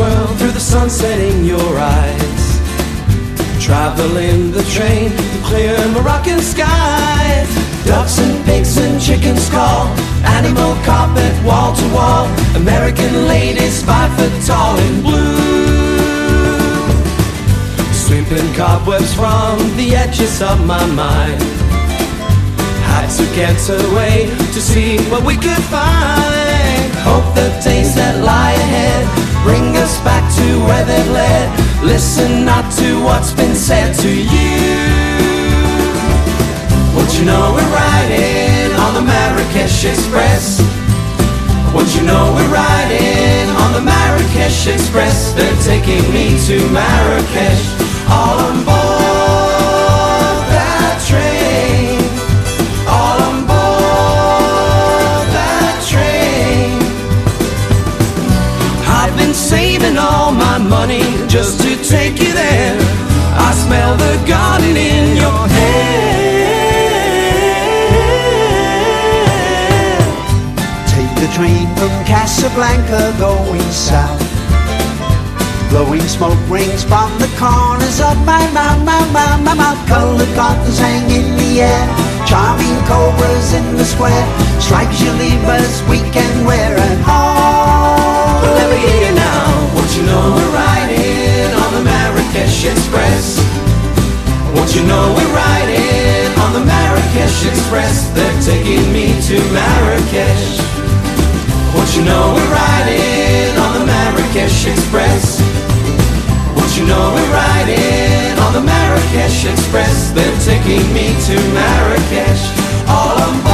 world through the sunset in your eyes. Travel in the train, the clear Moroccan skies. Ducks and pigs and chickens call, animal carpet wall to wall. American ladies 5 foot tall in blue, sweeping cobwebs from the edges of my mind. Had to get away to see what we could find. Hope the days that lie ahead bring us back to where they've led. Listen not to what's been said to you. Won't you know we're riding on the Marrakesh Express? Won't you know we're riding on the Marrakesh Express? They're taking me to Marrakesh, all on board that train. All on board that train. I've been saving all my money just to take you there. I smell the garden in your hair. Take the train from Casablanca going south. Blowing smoke rings from the corners of my mouth. Colored cottons hang in the air, charming cobras in the square. Stripes you leave us we can wear at home. Well, let me hear you now. Won't you know we're riding on the Marrakesh Express? Won't you know we're riding on the Marrakesh Express? They're taking me to Marrakesh. Won't you know we're riding on the Marrakesh Express? Won't you know we're riding on the Marrakesh Express? They're taking me to Marrakesh, all on board.